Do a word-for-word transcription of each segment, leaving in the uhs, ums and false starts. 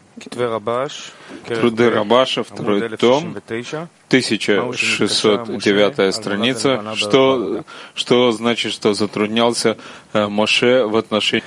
Труды Рабаша, второй том, тысяча шестьсот девятая страница. Что, что значит, что затруднялся Моше в отношении...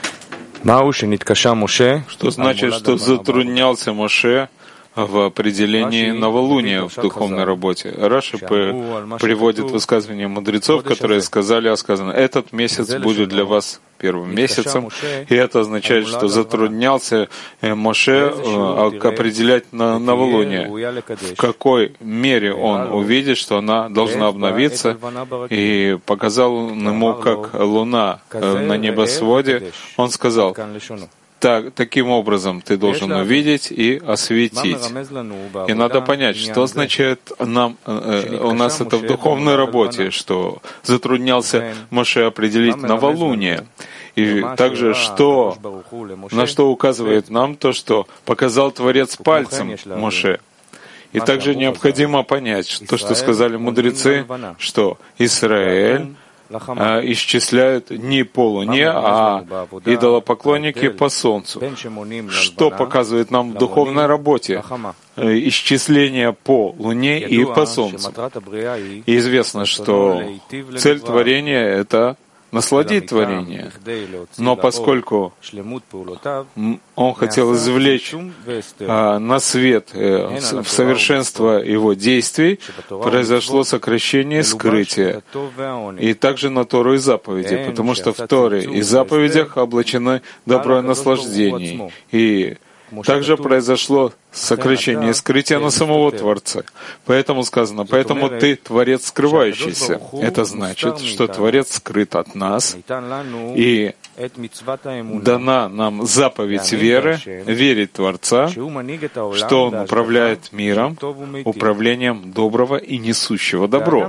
Что значит, что затруднялся Моше в определении новолуния в духовной работе? Раши приводит высказывания мудрецов, которые сказали, а сказано, этот месяц будет для вас первым месяцем, и это означает, что затруднялся Моше определять новолуние, в какой мере он увидит, что она должна обновиться, и показал ему, как луна на небосводе. Он сказал, Так, таким образом ты должен увидеть и осветить. И надо понять, что означает нам, э, у нас это в духовной работе, что затруднялся Моше определить новолуние. И также, что, на что указывает нам то, что показал Творец пальцем Моше. И также необходимо понять то, что сказали мудрецы, что Израиль исчисляют не по луне, а идолопоклонники по солнцу. Что показывает нам в духовной работе? Исчисление по луне и по солнцу. И известно, что цель творения — это насладить творение. Но поскольку он хотел извлечь а, на свет э, в совершенство его действий, произошло сокращение скрытия. И также на Тору и заповеди, потому что в Торе и заповедях облачены добро и наслаждение. И также произошло сокращение скрытия на самого Творца. Поэтому сказано, поэтому ты Творец скрывающийся. Это значит, что Творец скрыт от нас, и дана нам заповедь веры, верить Творца, что Он управляет миром, управлением доброго и несущего добро.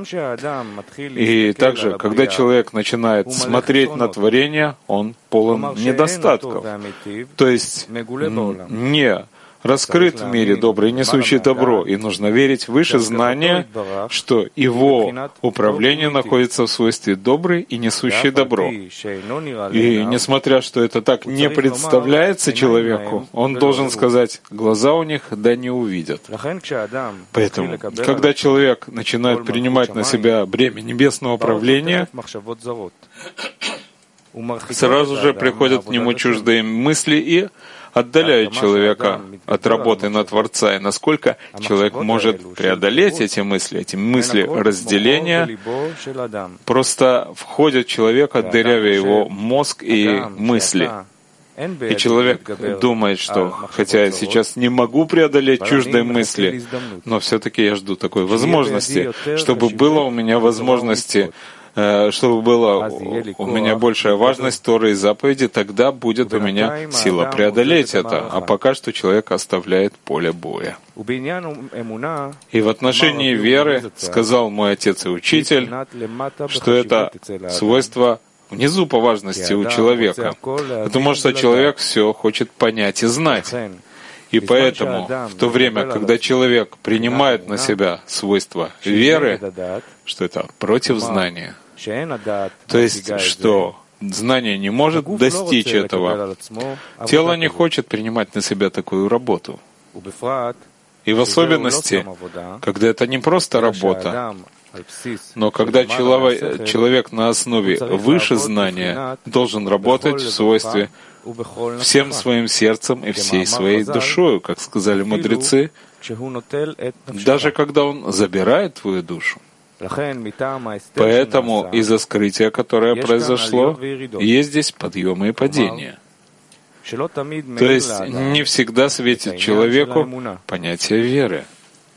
И также, когда человек начинает смотреть на творение, он полон недостатков. То есть не раскрыт в мире добрый и несущий добро, и нужно верить выше знания, что его управление находится в свойстве добрый и несущий добро. И несмотря, что это так не представляется человеку, он должен сказать, глаза у них да не увидят. Поэтому, когда человек начинает принимать на себя бремя небесного управления, сразу же приходят к нему чуждые мысли и отдаляют человека от работы на Творца, и насколько человек может преодолеть эти мысли, эти мысли разделения, просто входят в человека, дырявя его мозг и мысли. И человек думает, что, хотя я сейчас не могу преодолеть чуждые мысли, но все-таки я жду такой возможности, чтобы было у меня возможности, чтобы была у меня большая важность Торы и заповеди, тогда будет у меня сила преодолеть это, а пока что человек оставляет поле боя. И в отношении веры сказал мой отец и учитель, что это свойство внизу по важности у человека, потому что человек все хочет понять и знать. И поэтому в то время, когда человек принимает на себя свойства веры, что это против знания, то есть, что знание не может достичь этого, тело не хочет принимать на себя такую работу. И в особенности, когда это не просто работа, но когда человек, человек на основе выше знания должен работать в свойстве всем своим сердцем и всей своей душою, как сказали мудрецы, даже когда он забирает твою душу. Поэтому из-за скрытия, которое произошло, есть здесь подъемы и падения. То есть не всегда светит человеку понятие веры.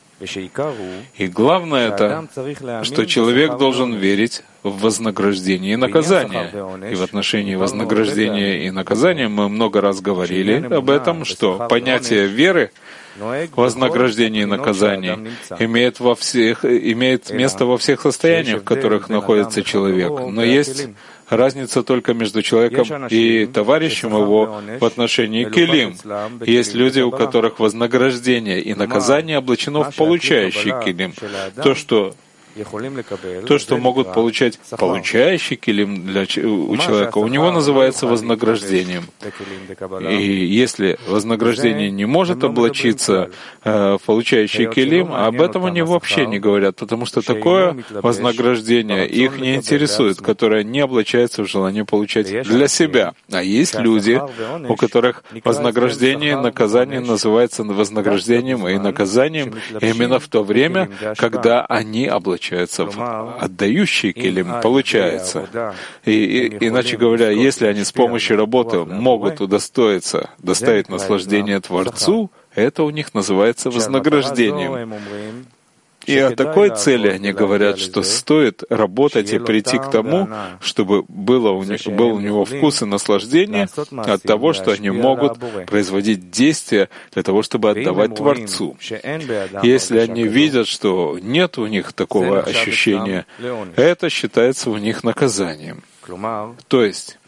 И главное это, что человек должен верить в вознаграждение и наказание. И в отношении вознаграждения и наказания мы много раз говорили об этом, что понятие веры, вознаграждение и наказание имеет, во всех, имеет место во всех состояниях, в которых находится человек. Но есть разница только между человеком и товарищем его в отношении келим. Есть люди, у которых вознаграждение и наказание облачено в получающий келим. То, что То, что могут получать получающий килим для, у человека, у него называется вознаграждением. И если вознаграждение не может облачиться э, в получающий килим, об этом они вообще не говорят, потому что такое вознаграждение их не интересует, которое не облачается в желание получать для себя. А есть люди, у которых вознаграждение и наказание называется вознаграждением и наказанием именно в то время, когда они облачаются в отдающий килим, получается. И, и, иначе говоря, если они с помощью работы могут удостоиться, доставить наслаждение Творцу, это у них называется вознаграждением. И о такой цели они говорят, что стоит работать и прийти к тому, чтобы было у них, был у него вкус и наслаждение от того, что они могут производить действия для того, чтобы отдавать Творцу. Если они видят, что нет у них такого ощущения, это считается у них наказанием. То есть,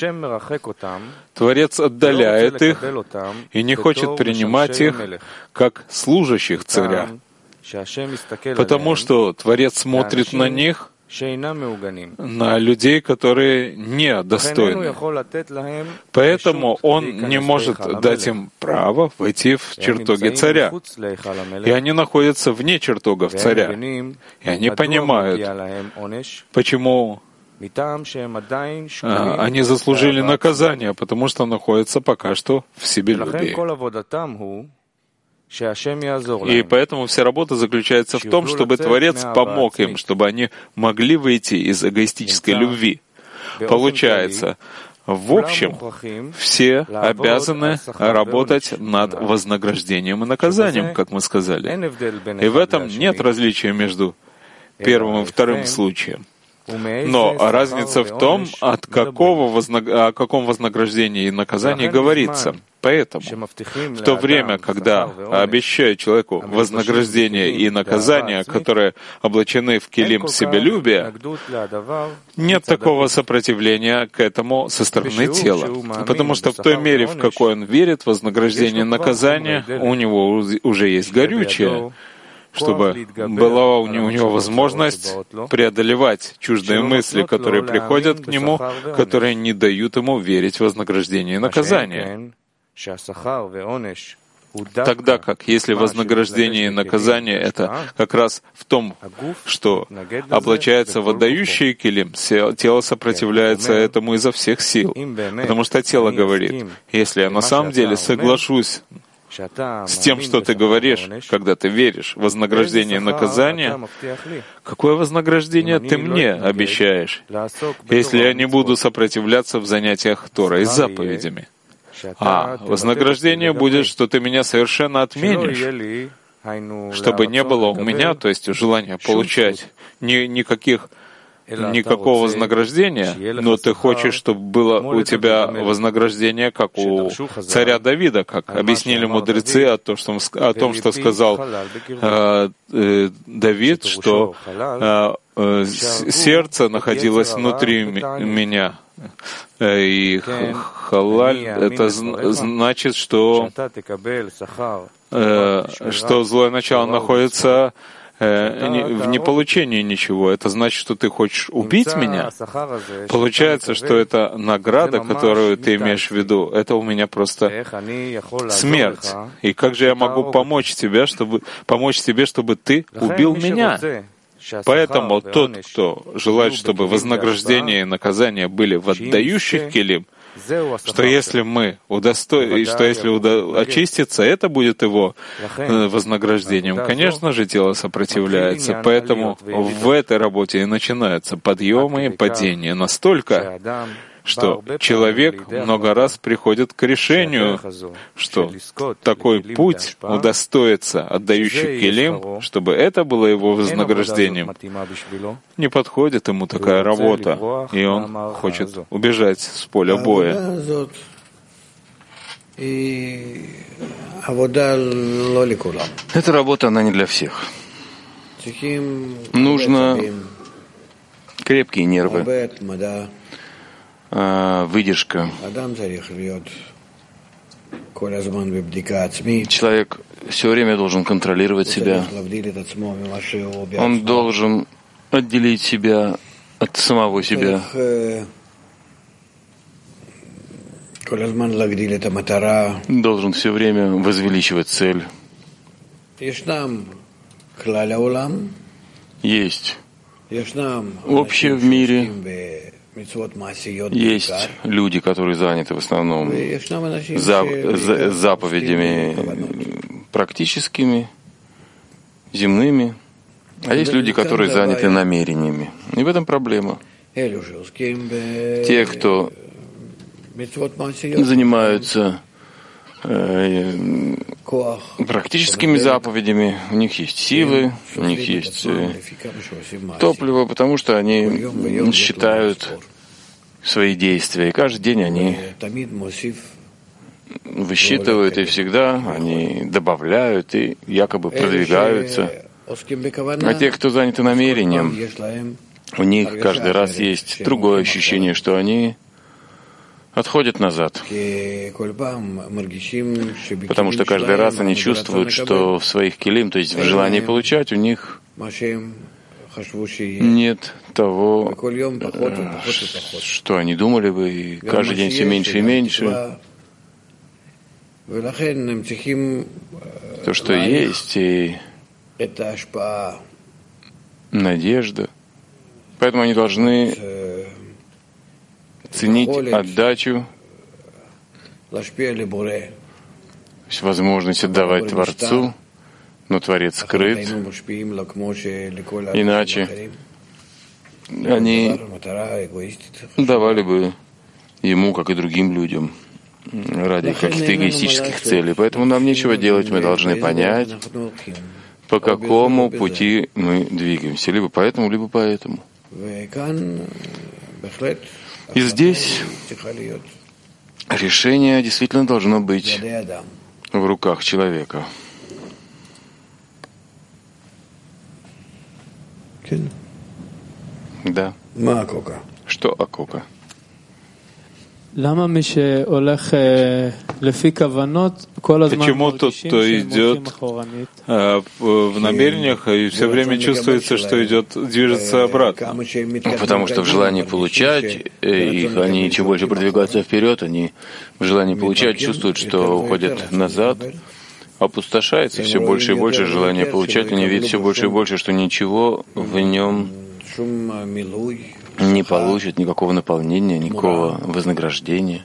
Творец отдаляет их и не хочет принимать их как служащих царя, потому что Творец смотрит на них, на людей, которые недостойны. Поэтому Он не может дать им право войти в чертоги царя. И они находятся вне чертогов царя. И они понимают, почему они заслужили наказание, потому что находятся пока что в себелюбии. И поэтому вся работа заключается в том, чтобы Творец помог им, чтобы они могли выйти из эгоистической любви. Получается, в общем, все обязаны работать над вознаграждением и наказанием, как мы сказали. И в этом нет различия между первым и вторым случаем. Но разница в том, от какого вознаг... о каком вознаграждении и наказании говорится. Поэтому в то время, когда обещают человеку вознаграждение и наказание, которые облачены в килим себелюбия, нет такого сопротивления к этому со стороны тела. Потому что в той мере, в какой он верит в вознаграждение и наказание, у него уже есть горючее, чтобы была у него возможность преодолевать чуждые мысли, которые приходят к нему, которые не дают ему верить в вознаграждение и наказание. Тогда как, если вознаграждение и наказание — это как раз в том, что облачается в отдающий килим, тело сопротивляется этому изо всех сил. Потому что тело говорит, если я на самом деле соглашусь с тем, что ты говоришь, когда ты веришь в вознаграждение и наказание, какое вознаграждение ты мне обещаешь, если я не буду сопротивляться в занятиях Торой с заповедями? А вознаграждение будет, что ты меня совершенно отменишь, чтобы не было у меня, то есть желания получать ни, никаких никакого вознаграждения, но ты хочешь, чтобы было у тебя вознаграждение, как у царя Давида, как объяснили мудрецы о том, что, о том, что сказал э, э, Давид, что э, э, сердце находилось внутри меня. И халаль — это значит, что, э, что злое начало находится в неполучении ничего. Это значит, что ты хочешь убить меня? Получается, что это награда, которую ты имеешь в виду, это у меня просто смерть. И как же я могу помочь тебе, чтобы, помочь тебе, чтобы ты убил меня? Поэтому тот, кто желает, чтобы вознаграждение и наказание были в отдающих килим, что если мы удостоим, что если уда... очистится, это будет его вознаграждением. Конечно же, тело сопротивляется, поэтому в этой работе и начинаются подъемы и падения настолько, что человек много раз приходит к решению, что такой путь удостоится отдающий килим, чтобы это было его вознаграждением. Не подходит ему такая работа, и он хочет убежать с поля боя. Эта работа, она не для всех. Нужно крепкие нервы, выдержка. Человек все время должен контролировать себя. Он должен отделить себя от самого себя. Должен все время возвеличивать цель. Есть общее в мире, есть люди, которые заняты в основном за, заповедями практическими, земными, а есть люди, которые заняты намерениями. И в этом проблема. Те, кто занимаются э, практическими заповедями, у них есть силы, у них есть э, топливо, потому что они считают свои действия, и каждый день они высчитывают, и всегда они добавляют и якобы продвигаются. А те, кто заняты намерением, у них каждый раз есть другое ощущение, что они отходят назад. Потому что каждый раз они чувствуют, что в своих килим, то есть в желании получать, у них нет того, что они думали бы, и каждый день все меньше и меньше. То, что есть, и надежда. Поэтому они должны ценить отдачу, то есть возможность отдавать Творцу, но Творец скрыт. Иначе они давали бы ему, как и другим людям, ради каких-то эгоистических целей. Поэтому нам нечего делать, мы должны понять, по какому пути мы двигаемся, либо по этому, либо по этому. И здесь решение действительно должно быть в руках человека. Да. Что Акока? Почему тот, кто идет э, в намерениях, и все время чувствуется, что идет, движется обратно? Потому что в желании получать их, они чем больше продвигаются вперед, они в желании получать чувствуют, что уходят назад, опустошается все больше и больше желание получать, они видят все больше и больше, что ничего в нем не получит, никакого наполнения, никакого вознаграждения.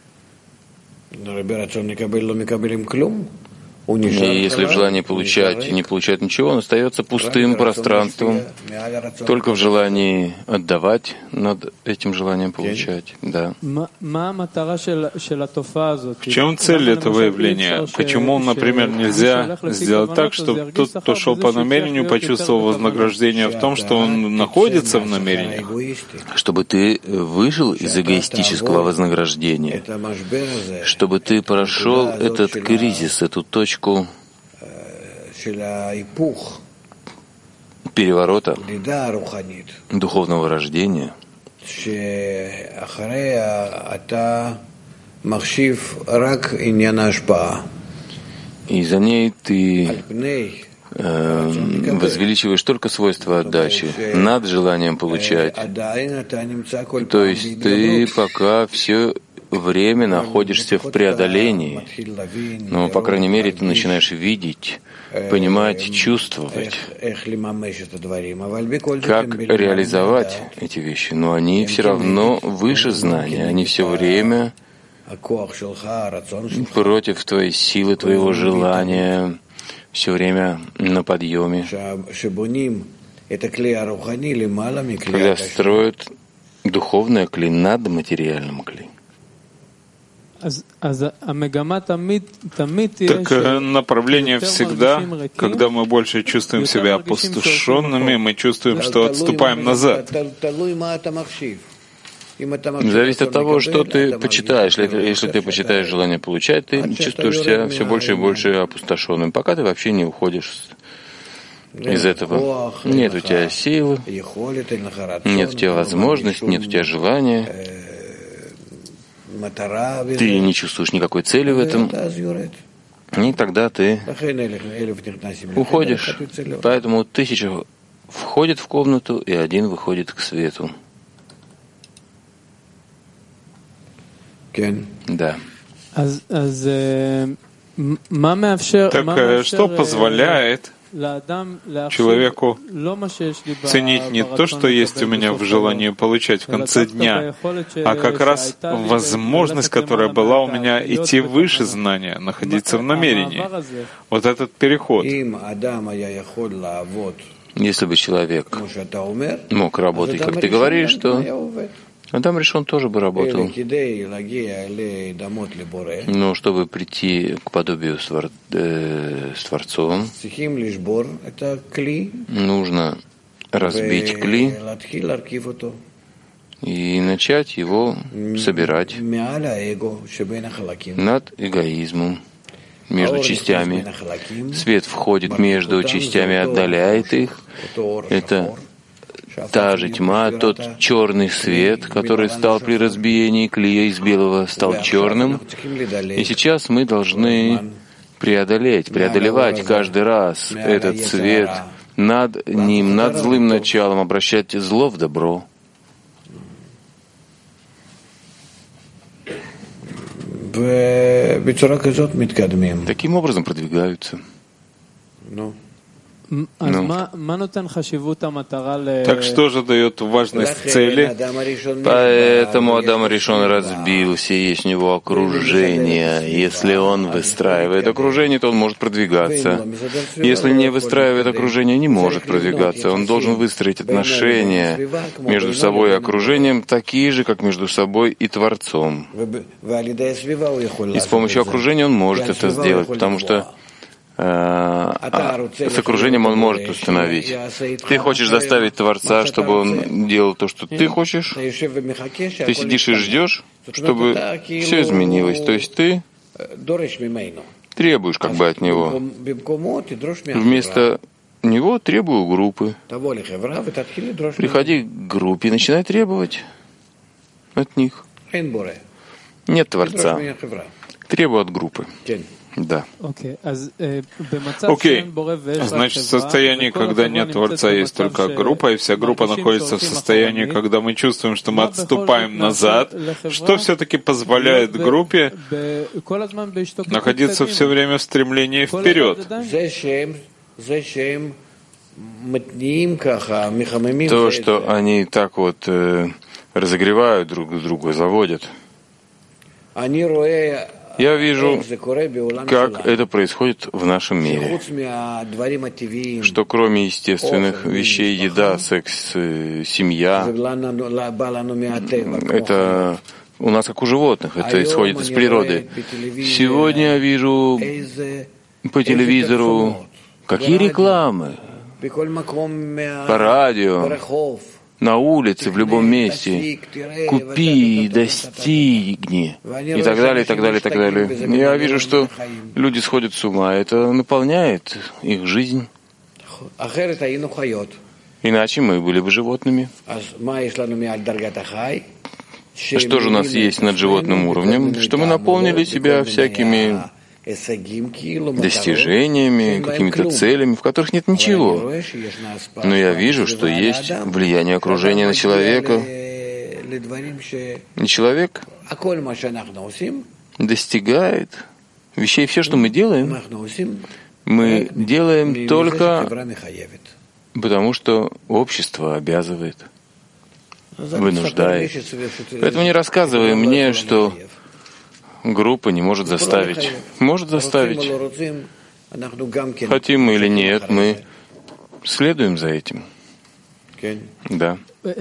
И если в желании получать не получает ничего, он остается пустым пространством, только в желании отдавать над этим желанием получать. Да. В чем цель этого явления? Почему, например, нельзя сделать так, чтобы тот, кто шел по намерению, почувствовал вознаграждение в том, что он находится в намерениях? Чтобы ты вышел из эгоистического вознаграждения, чтобы ты прошел этот кризис, эту точку переворота, духовного рождения, и за ней ты э, возвеличиваешь только свойства отдачи над желанием получать. То есть ты пока все время находишься в преодолении, но, по крайней мере, ты начинаешь видеть, понимать, чувствовать, как реализовать эти вещи. Но они все равно выше знания, они все время против твоей силы, твоего желания, все время на подъеме. Когда строят духовное кли над материальным кли. Так направление всега, когда мы больше чувствуем себя опустошенными, мы чувствуем, что отступаем назад. Зависит от того, что ты почитаешь. Если ты почитаешь желание получать, ты чувствуешь себя все больше и больше опустошенным, пока ты вообще не уходишь из этого. Нет у тебя силы, нет у тебя возможности, нет у тебя желания. Ты не чувствуешь никакой цели в этом, и тогда ты уходишь. Поэтому тысяча входит в комнату, и один выходит к свету. Да. Так что позволяет человеку ценить не то, что есть у меня в желании получать в конце дня, а как раз возможность, которая была у меня идти выше знания, находиться в намерении. Вот этот переход. Если бы человек мог работать, как ты говоришь, то Адам Ришон тоже бы работал. Но чтобы прийти к подобию с, твор... э, с Творцом, нужно разбить кли и начать его собирать над эгоизмом, между частями. Свет входит между частями, отдаляет их. Это та же тьма, тот черный свет, который стал при разбиении клея из белого, стал черным. И сейчас мы должны преодолеть, преодолевать каждый раз этот свет над ним, над злым началом, обращать зло в добро. Таким образом продвигаются. Ну. Так что же дает важность цели? Поэтому Адам Ришон разбился, есть у него окружение. Если он выстраивает окружение, то он может продвигаться. Если не выстраивает окружение, не может продвигаться. Он должен выстроить отношения между собой и окружением такие же, как между собой и Творцом. И с помощью окружения он может это сделать, потому что А, с окружением он может установить. Ты хочешь заставить Творца, чтобы он делал то, что ты хочешь. Ты сидишь и ждешь, чтобы все изменилось. То есть ты требуешь как бы от него. Вместо него требую группы. Приходи к группе и начинай требовать от них. Нет Творца. Требую от группы. Да. Окей. Okay. Значит, в состоянии, когда нет Творца, есть только группа, и вся группа находится в состоянии, когда мы чувствуем, что мы отступаем назад, что все-таки позволяет группе находиться все время в стремлении вперед. То, что они так вот э, разогревают друг друга, заводят. Я вижу, как это происходит в нашем мире, что кроме естественных вещей, еда, секс, семья, это у нас как у животных, это исходит из природы. Сегодня я вижу по телевизору, какие рекламы, по радио, на улице, в любом месте, купи, достигни, и так далее, и так далее, и так далее. Я вижу, что люди сходят с ума, это наполняет их жизнь. Иначе мы были бы животными. Что же у нас есть над животным уровнем? Что мы наполнили себя всякими достижениями, какими-то целями, в которых нет ничего. Но я вижу, что есть влияние окружения на человека. И человек достигает вещей. Все, что мы делаем, мы делаем только потому, что общество обязывает, вынуждает. Поэтому не рассказывай мне, что группа не может заставить. Может заставить. Хотим мы или нет, мы следуем за этим. Да.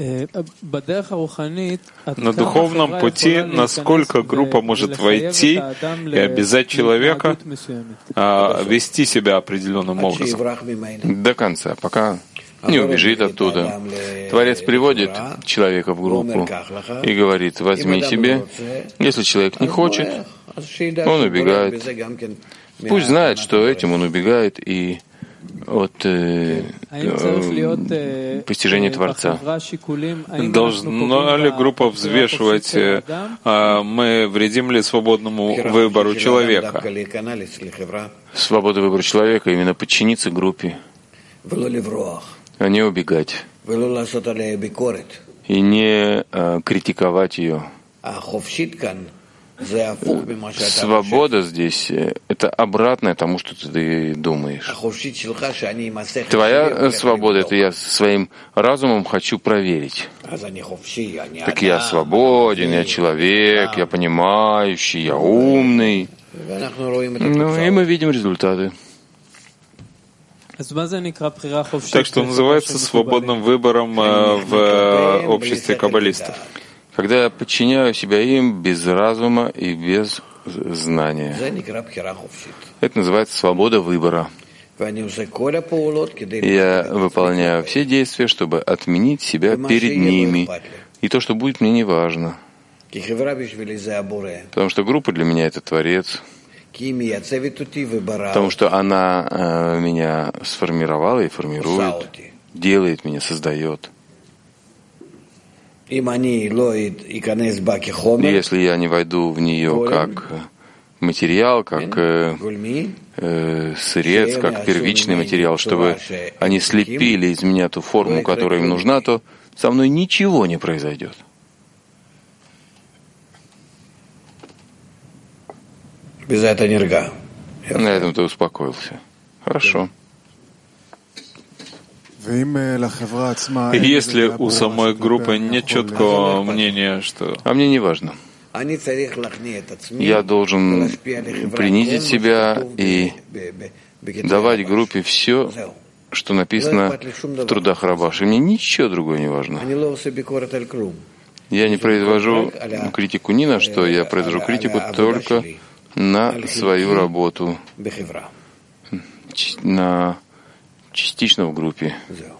На духовном пути, насколько группа может войти и обязать человека а, вести себя определенным образом? До конца, пока не убежит оттуда. Творец приводит человека в группу и говорит: возьми себе. Если человек не хочет, он убегает. Пусть знает, что этим он убегает и от э, э, постижения Творца. Должна ли группа взвешивать, э, мы вредим ли свободному выбору человека? Свобода выбора человека именно подчиниться группе а не убегать и не а, критиковать ее. Свобода здесь — это обратное тому, что ты думаешь. Твоя свобода — это я своим разумом хочу проверить. Так я свободен, я человек, я понимающий, я умный. Ну и мы видим результаты. Так что называется свободным выбором в обществе каббалистов. Когда я подчиняю себя им без разума и без знания. Это называется свобода выбора. Я выполняю все действия, чтобы отменить себя перед ними. И то, что будет, мне не важно. Потому что группа для меня — это Творец. Потому что она э, меня сформировала и формирует, делает меня, создает. Если я не войду в нее как материал, как э, э, сырец, как первичный материал, чтобы они слепили из меня ту форму, которая им нужна, то со мной ничего не произойдет. На этом ты успокоился. Хорошо. Если у самой группы нет четкого мнения, что... А мне не важно. Я должен принизить себя и давать группе все, что написано в трудах Рабаши. Мне ничего другое не важно. Я не произвожу критику ни на что, я произвожу критику только на свою работу, на частично в группе,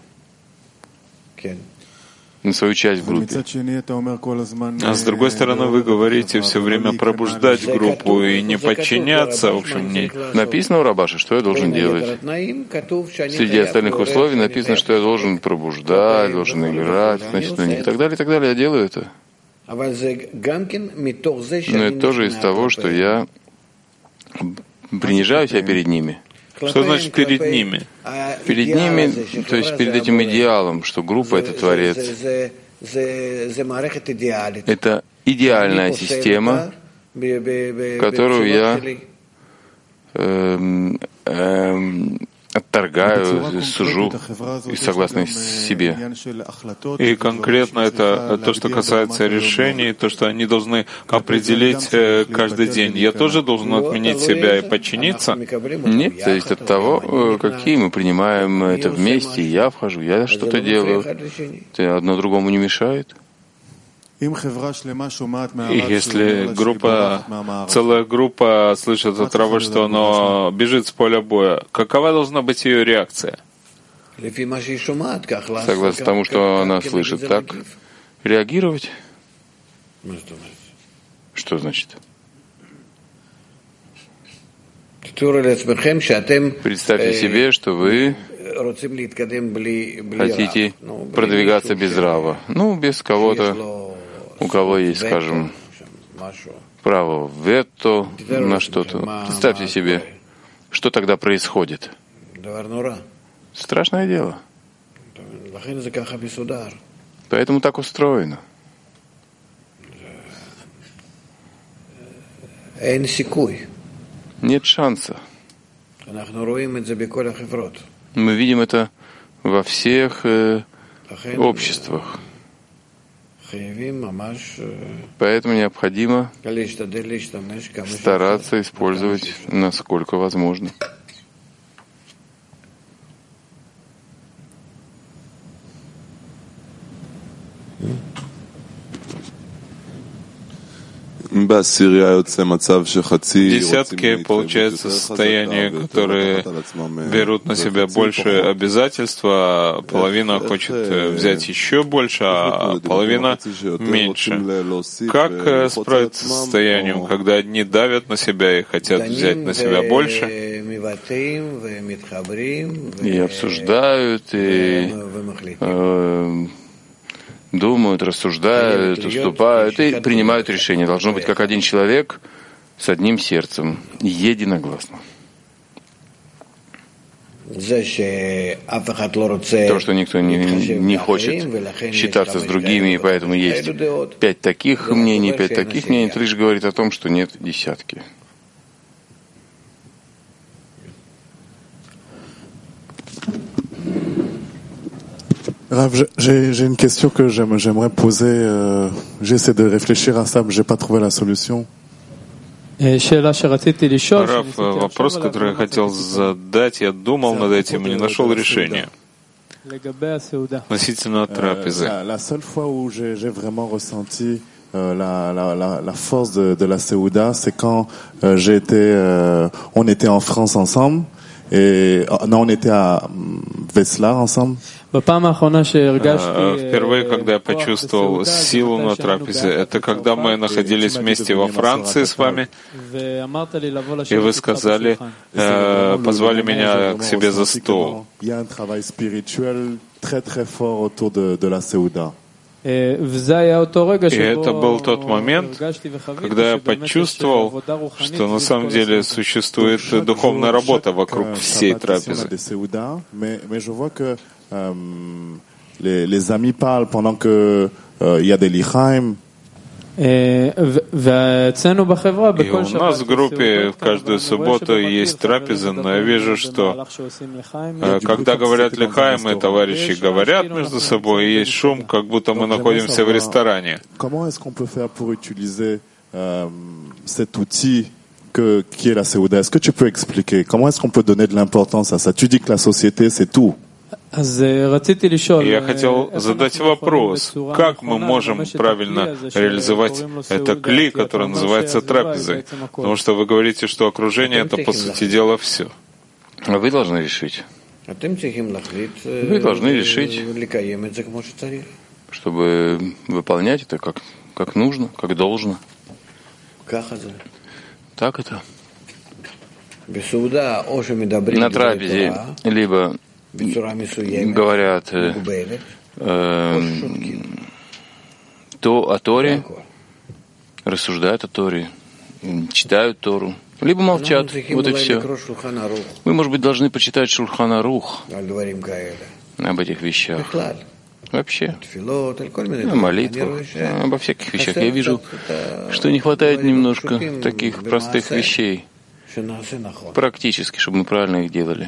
на свою часть в группе. А с другой стороны, вы говорите все время пробуждать группу и не подчиняться, в общем, не... Написано у Рабаши, что я должен делать. Среди остальных условий написано, что я должен пробуждать, должен играть, значит, на них и так далее, и так далее. Я делаю это. Но это тоже из того, что я принижаю себя перед ними. Что значит перед ними? Перед ними, то есть перед этим идеалом, что группа — это Творец. Это идеальная система, которую я эм, эм, отторгаю, сужу и согласно себе. И конкретно это то, что касается решений, то, что они должны определить каждый день. Я тоже должен отменить себя и подчиниться? Нет, зависит от того, какие мы принимаем это вместе. Я вхожу, я что-то делаю. Это одно другому не мешает. И если группа, целая группа слышит от Рава, что оно бежит с поля боя, какова должна быть ее реакция? Согласно тому, что она слышит, так реагировать? Что значит? Представьте себе, что вы хотите продвигаться без Рава, ну, без кого-то, у кого есть, скажем, право вето на что-то. Представьте себе, что тогда происходит. Страшное дело. Поэтому так устроено. Нет шанса. Мы видим это во всех э, обществах. Поэтому необходимо стараться использовать насколько возможно. Десятки, получается, состояния, которые берут на себя больше обязательств, а половина хочет взять еще больше, а половина меньше. Как справиться с состоянием, когда одни давят на себя и хотят взять на себя больше? И обсуждают, и э, думают, рассуждают, уступают и принимают решения. Должно быть как один человек с одним сердцем, единогласно. То, что никто не, не хочет считаться с другими, и поэтому есть пять таких мнений, пять таких мнений, это лишь говорит о том, что нет десятки. Rav, j'ai, j'ai une question que j'aimerais poser. Euh, j'essaie de réfléchir à ça, mais j'ai pas trouvé la solution. Раф, вопрос, который я хотел задать, я думал над этим и не нашел решения. Относительно трапезы. La seule fois où j'ai, j'ai vraiment ressenti euh, la, la, la, la force de, de la Seouda, c'est quand euh, j'ai été, euh, on était en France ensemble. Et non, on était à Веслар ensemble. Впервые, когда я почувствовал силу на трапезе, это когда мы находились вместе во Франции с вами, и вы сказали, э, позвали меня к себе за стол. И это был тот момент, когда я почувствовал, что на самом деле существует духовная работа вокруг всей трапезы. Les amis parlent pendant que il y a des lichaim. И у нас в группе в каждую субботу есть трапеза, но я вижу, что когда говорят лихаим, и товарищи говорят между собой, и есть шум, как будто мы находимся в ресторане. Que, qui est la Seouda. Est-ce que tu peux expliquer comment est-ce qu'on peut donner de l'importance à ça? Tu dis que la société, c'est tout. Я хотел задать вопрос, как мы можем правильно реализовать это кли, которое называется трапезой? Потому что вы говорите, что окружение — это, по сути дела, все. Вы должны решить. Вы должны решить, чтобы выполнять это как, как нужно, как должно. Так это. На трапезе либо говорят э, э, то о Торе, рассуждают о Торе, читают Тору, либо молчат. Вот и все. Мы, может быть, должны почитать Шульхан Арух об этих вещах. Вообще, о молитвах, обо всяких вещах. Я вижу, что не хватает немножко таких простых вещей, практически, чтобы мы правильно их делали.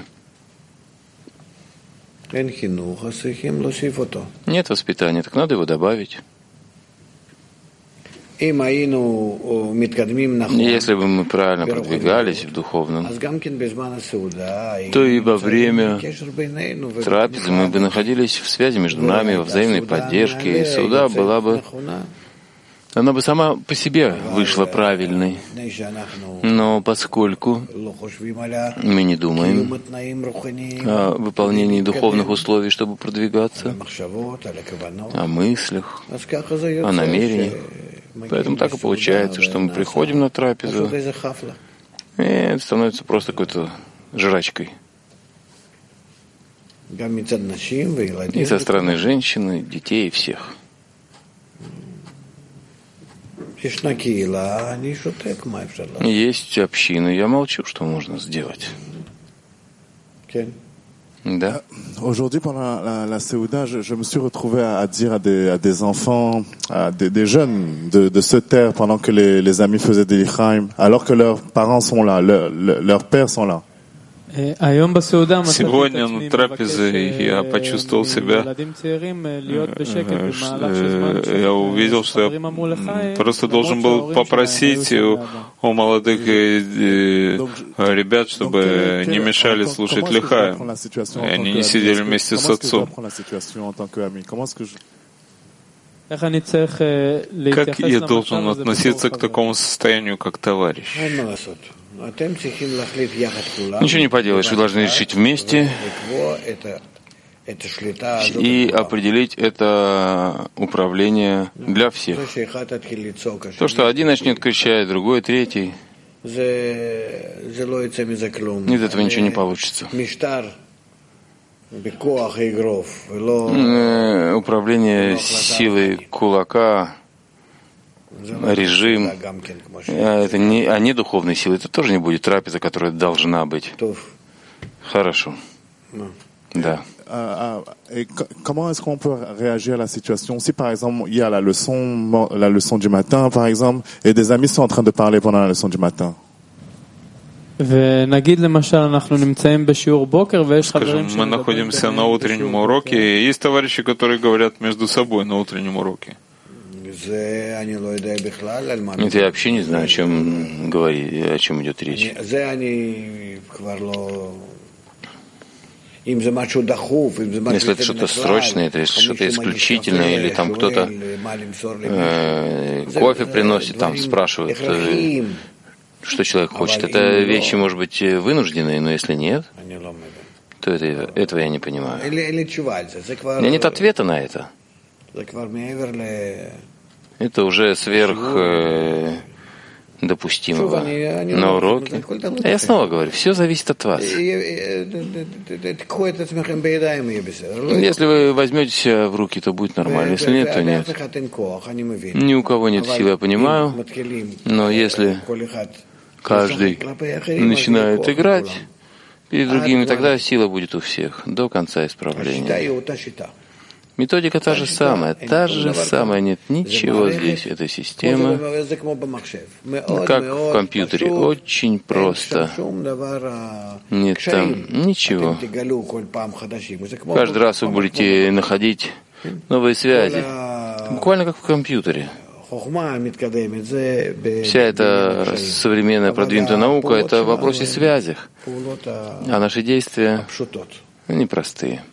Нет воспитания, так надо его добавить. Если бы мы правильно продвигались в духовном, то и во время трапезы мы бы находились в связи между нами, во взаимной поддержке, и суда была бы, она бы сама по себе вышла правильной. Но поскольку мы не думаем о выполнении духовных условий, чтобы продвигаться, о мыслях, о намерениях, поэтому так и получается, что мы приходим на трапезу, и это становится просто какой-то жрачкой. И со стороны женщин, детей, и всех. Есть община, я молчу, что можно сделать. Да. Aujourd'hui, pendant la, la Seouda, je, je me suis retrouvé à, à dire à des, à des enfants, à des, des jeunes de, de se taire pendant que les, les amis faisaient des lichaim, alors que leurs parents sont là, leur, leur, leurs pères sont là. Сегодня на трапезе я почувствовал себя, я увидел, что я просто должен был попросить у, у молодых ребят, чтобы не мешали слушать лихаим, и они не сидели вместе с отцом. Как я должен относиться к такому состоянию, как товарищ? Ничего не поделаешь, вы должны решить вместе и определить это управление для всех. То, что один начнет кричать, другой, третий, из этого ничего не получится. Управление силой кулака, режим, это не, а не духовные силы, это тоже не будет трапеза, которая должна быть. Хорошо. Да. Et comment est-ce qu'on peut réagir à la situation? Si par exemple il y a la leçon, la leçon du matin par exemple, et des amis sont en train de parler pendant la leçon du matin. Скажем, мы находимся на утреннем уроке, и есть товарищи, которые говорят между собой на утреннем уроке. Нет, я вообще не знаю, о чем говорить, о чем идет речь. Если это что-то срочное, это что-то исключительное, или там кто-то э, кофе приносит, там спрашивают, э, что человек хочет. Это вещи, может быть, вынужденные, но если нет, то это, этого я не понимаю. У меня нет ответа на это. Это уже сверх э, допустимого на уроке. А я снова говорю, все зависит от вас. Если вы возьмете себя в руки, то будет нормально. Если нет, то нет. Ни у кого нет силы, я понимаю. Но если каждый начинает играть перед другими, тогда сила будет у всех до конца исправления. Методика та же самая, та же самая, нет ничего здесь, этой системы, как в компьютере, очень просто. Нет там ничего. Каждый раз вы будете находить новые связи, буквально как в компьютере. Вся эта современная продвинутая наука — это в вопросе связях, а наши действия непростые.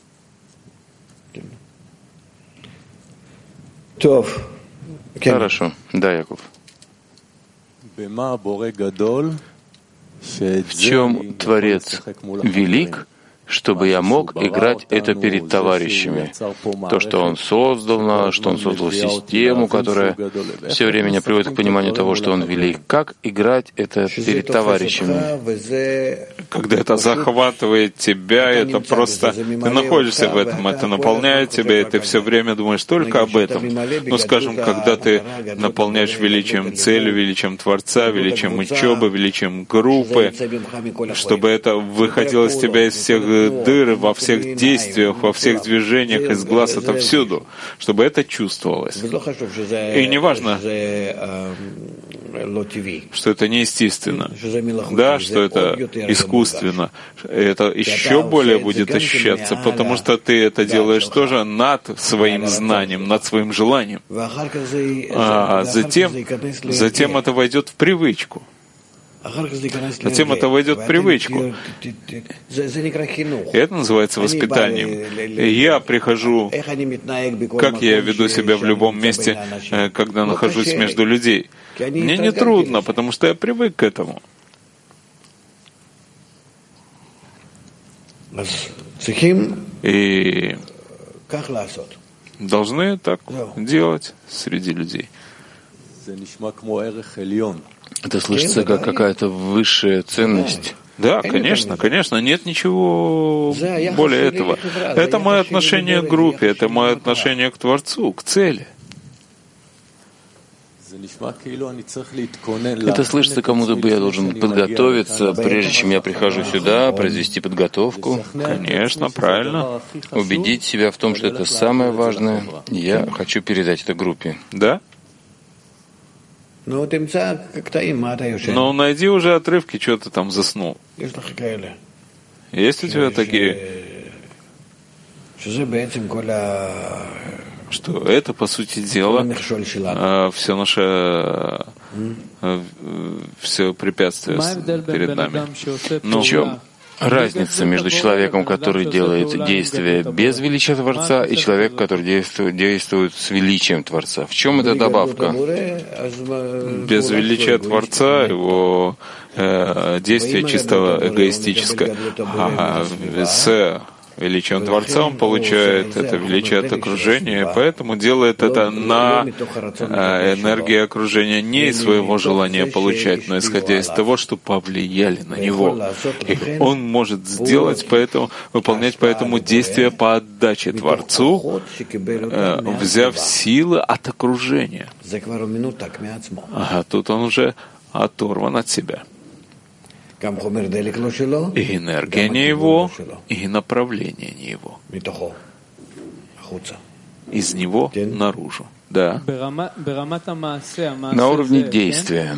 Хорошо. Да, Яков. В чем Творец велик, чтобы я мог играть это перед товарищами? То, что Он создал, что Он создал систему, которая все время меня приводит к пониманию того, что Он велик. Как играть это перед товарищами? Когда это захватывает тебя, это просто... Ты находишься в этом, это наполняет тебя, и ты все время думаешь только об этом. Ну, скажем, когда ты наполняешь величием цели, величием Творца, величием учебы, величием группы, чтобы это выходило из тебя из всех дыр, во всех действиях, во всех движениях, из глаз, отовсюду, чтобы это чувствовалось. И не важно, что это неестественно, да, что это искусственно, это еще более будет ощущаться, потому что ты это делаешь тоже над своим знанием, над своим желанием. А затем, затем это войдет в привычку. Затем это войдет в привычку. И это называется воспитанием. И я прихожу, как я веду себя в любом месте, когда нахожусь между людей. Мне не трудно, потому что я привык к этому. И должны так делать среди людей. Это слышится как какая-то высшая ценность. Да, конечно, конечно, нет ничего более этого. Это мое отношение к группе, это мое отношение к Творцу, к цели. Это слышится, кому-то бы я должен подготовиться, прежде чем я прихожу сюда, произвести подготовку. Конечно, правильно. Убедить себя в том, что это самое важное. Я хочу передать это группе. Да? Ну, найди уже отрывки, что ты там заснул. Есть у тебя такие? Что это, по сути дела, все наше, все препятствия перед нами. Ну, в чем разница между человеком, который делает действия без величия Творца, и человеком, который действует, действует с величием Творца? В чем эта добавка? Без величия Творца его э, действие чисто эгоистическое, а с величием Творца он получает это величие от окружения, поэтому делает это на энергии окружения, не из своего желания получать, но исходя из того, что повлияли на него. И он может сделать, поэтому, выполнять поэтому действия по отдаче Творцу, взяв силы от окружения. А тут он уже оторван от себя. И энергия не его, и направление не его. Из него наружу. Да. На уровне действия.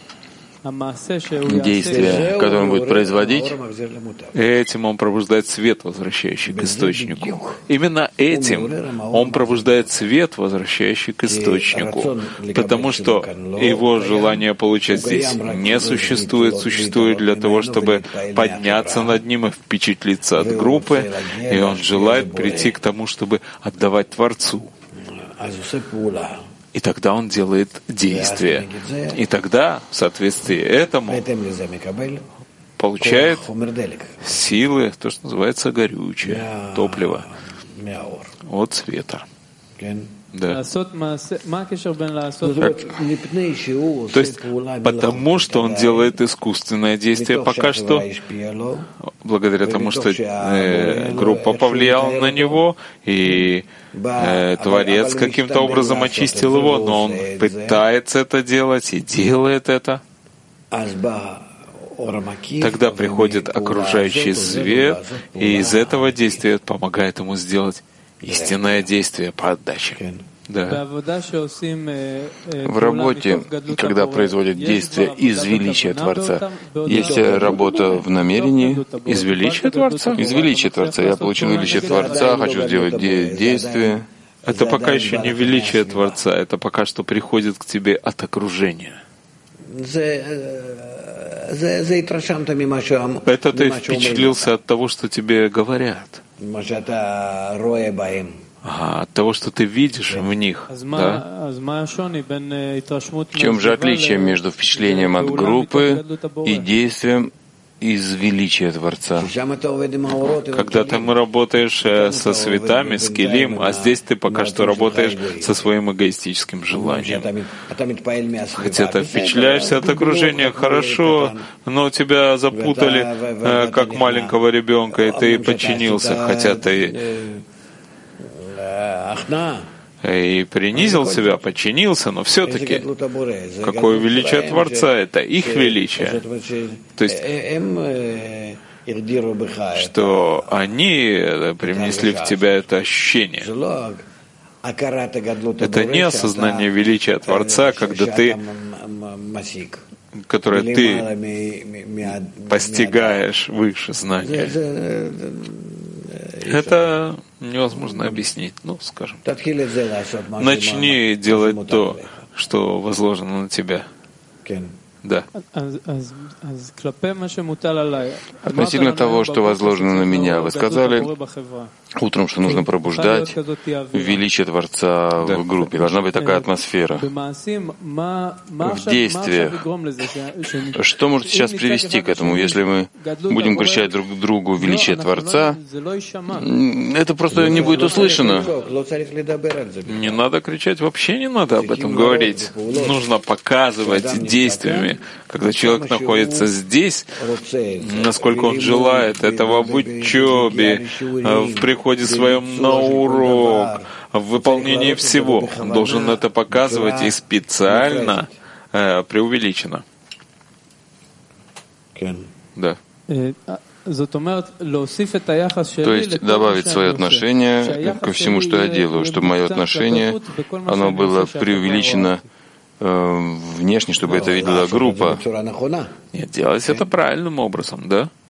Действие, которое он будет производить, этим он пробуждает свет, возвращающий к источнику. Именно этим он пробуждает свет, возвращающий к источнику. Потому что его желание получать здесь не существует, существует для того, чтобы подняться над ним и впечатлиться от группы, и он желает прийти к тому, чтобы отдавать Творцу. И тогда он делает действие. И тогда, в соответствии этому, получает силы, то, что называется горючее, топливо от света. Да. То есть, потому что он делает искусственное действие пока что, благодаря тому, что э, группа повлияла на него, и э, Творец каким-то образом очистил его, но он пытается это делать и делает это. Тогда приходит окружающий свет, и из этого действия помогает ему сделать истинное действие по отдаче. Да. В работе, когда производят действия из величия Творца, есть работа в намерении. Из величия Творца? Из величия Творца. Я получил величие Творца, хочу сделать де- действие. Это пока еще не величие Творца, это пока что приходит к тебе от окружения. Это ты впечатлился от того, что тебе говорят. Ага, от того, что ты видишь в них, да? В чем же отличие между впечатлением от группы и действием из величия Творца? Когда ты работаешь со светами, с Келим, а здесь ты пока что работаешь со своим эгоистическим желанием. Хотя ты впечатляешься от окружения, хорошо, но тебя запутали, как маленького ребенка, и ты подчинился, хотя ты и принизил себя, подчинил,ся, но все-таки какое величие Творца, это их величие. То есть, что они привнесли в тебя это ощущение. Это не осознание величия Творца, когда ты, которое ты постигаешь выше знания. Это невозможно объяснить, ну, скажем. Начни делать то, что возложено на тебя. Да. Относительно того, что возложено на меня, вы сказали утром, что нужно пробуждать величие Творца в группе. Должна быть такая атмосфера. В действиях. Что может сейчас привести к этому? Если мы будем кричать друг другу величие Творца, это просто не будет услышано. Не надо кричать, вообще не надо об этом говорить. Нужно показывать действиями. Когда человек находится здесь, насколько он желает этого в учебе, в приходе своем на урок, в выполнении всего, он должен это показывать и специально э, преувеличенно. Да. То есть добавить свое отношение ко всему, что я делаю, чтобы мое отношение, оно было преувеличено внешне, чтобы это видела группа. Нет, делать это правильным образом, да?